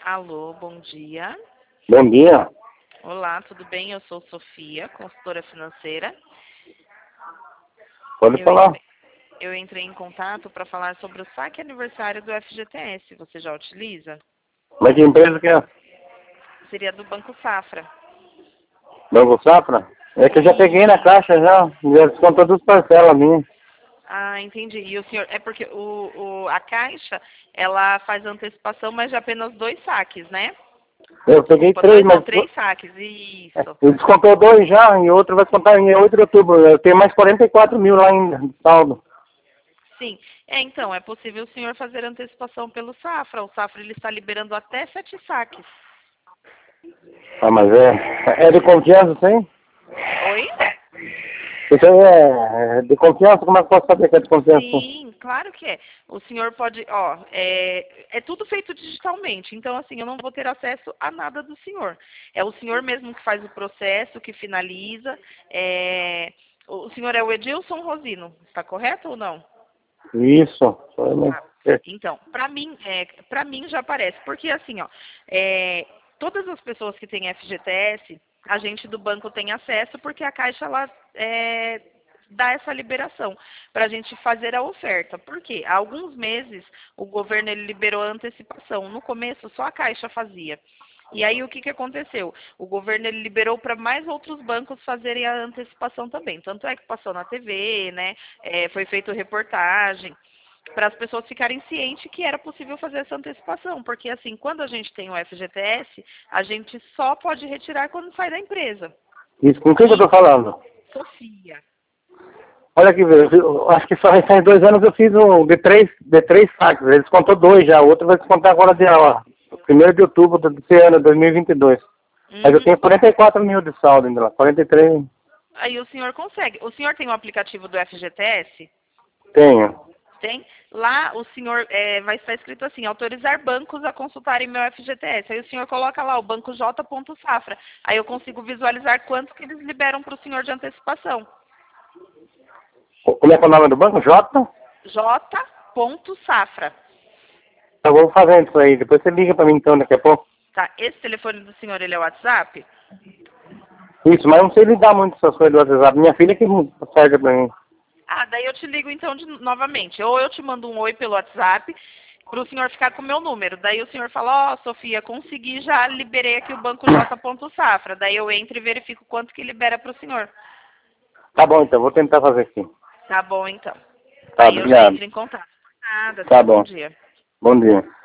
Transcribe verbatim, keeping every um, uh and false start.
Alô, bom dia. Bom dia. Olá, tudo bem? Eu sou Sofia, consultora financeira. Pode Eu falar. entrei, eu entrei em contato para falar sobre o saque aniversário do F G T S. Você já utiliza? Mas que empresa que é? Seria do Banco Safra. Banco Safra? É que eu já peguei na caixa já. Já descontou duas parcelas minhas. Ah, entendi. E o senhor, é porque o, o, a Caixa, ela faz antecipação, mas de apenas dois saques, né? Eu peguei Desculpa, três, dois não, mas três saques. Isso. ele descontou dois já e outro vai descontar em oito de outubro. Eu tenho mais quarenta e quatro mil lá ainda de saldo. Sim. É, então, é possível o senhor fazer antecipação pelo Safra. O Safra ele está liberando até sete saques. Ah, mas é, é de confiança, sim? Oi? Isso aí é, é de confiança? Como é que eu posso saber que é de confiança? Sim, claro que é. O senhor pode, ó, é, é tudo feito digitalmente, então assim, eu não vou ter acesso a nada do senhor. É o senhor mesmo que faz o processo, que finaliza. É, o senhor é o Edilson Rosino, está correto ou não? Isso. Foi, né? Ah, É, então, para mim, é, para mim já aparece, porque assim, ó, é, todas as pessoas que têm F G T S, a gente do banco tem acesso, porque a Caixa ela é, dá essa liberação para a gente fazer a oferta. Por quê? Há alguns meses o governo ele liberou a antecipação. No começo só a Caixa fazia. E aí o que, que aconteceu? O governo ele liberou para mais outros bancos fazerem a antecipação também. Tanto é que passou na T V, né? É, foi feito reportagem para as pessoas ficarem cientes que era possível fazer essa antecipação, porque assim, quando a gente tem o F G T S, a gente só pode retirar quando sai da empresa. Isso, com quem que eu E tô falando? Sofia. Olha aqui, velho, eu acho que só faz dois anos eu fiz um de três, de três saques. Ele descontou dois já, o outro vai descontar agora dia, ó, primeiro de outubro desse ano, dois mil e vinte e dois. Mas eu Uhum. tenho quarenta e quatro mil de saldo ainda lá, quarenta e três Aí o senhor consegue. O senhor tem o aplicativo do F G T S? tenho. Tem? Lá o senhor é, vai estar escrito assim, autorizar bancos a consultarem meu F G T S. Aí o senhor coloca lá o banco J.Safra. Aí eu consigo visualizar quanto que eles liberam para o senhor de antecipação. Como é que é o nome do banco? J? J.Safra. Eu vou fazendo isso aí, depois você liga pra mim então daqui a pouco. Tá? Esse telefone do senhor, ele é o WhatsApp? Isso, mas eu não sei lidar muito essas coisas do WhatsApp. Minha filha que serve pra mim. Ah, daí eu te ligo então de, novamente. Ou eu te mando um oi pelo WhatsApp para o senhor ficar com o meu número. Daí o senhor fala, ó, oh, Sofia, consegui, já liberei aqui o banco J.Safra. Daí eu entro e verifico quanto que libera para o senhor. Tá bom então, vou tentar fazer aqui. Tá bom, então. Tá, Aí eu já obrigado. entro em contato. Nada, Tá tenha um bom bom. dia. Bom dia.